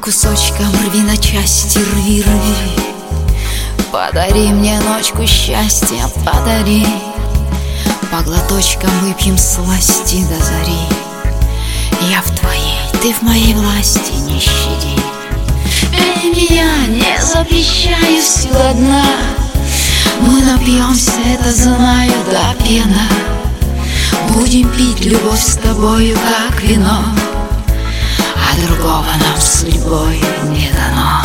кусочкам рви на части, рви, рви. Подари мне ночку счастья, подари. По глоточкам выпьем сласти до зари. Я в твоей, ты в моей власти, не щади. Пей меня, не запрещаю, все до дна. Мы напьемся, это знаю, до пьяна. Будем пить любовь с тобою, как вино, а другого нам судьбой не дано.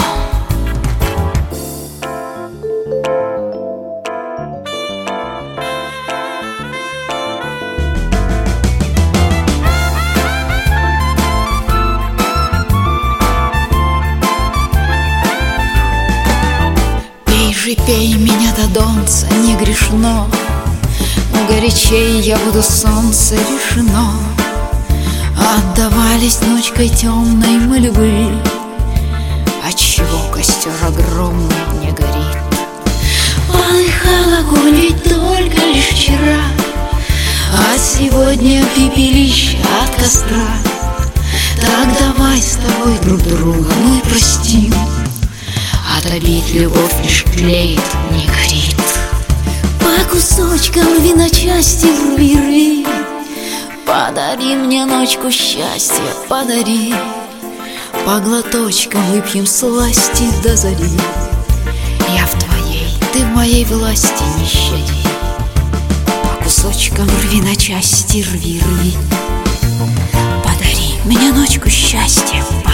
Пей же, пей меня до донца, не грешно. Горячей я буду, солнце решено. Отдавались ночкой темной мы любви, отчего костер огромный не горит. Полыхал огонь ведь только лишь вчера, а сегодня пепелище от костра. Так давай с тобой друг друга мы простим, от обид любовь лишь клеит, не горит. По кусочкам рви на части, рви, рви. Подари мне ночку счастья, подари. По глоточкам выпьем сласти до зари. Я в твоей, ты в моей власти, не щади. По кусочкам рви на части, рви, рви. Подари мне ночку счастья,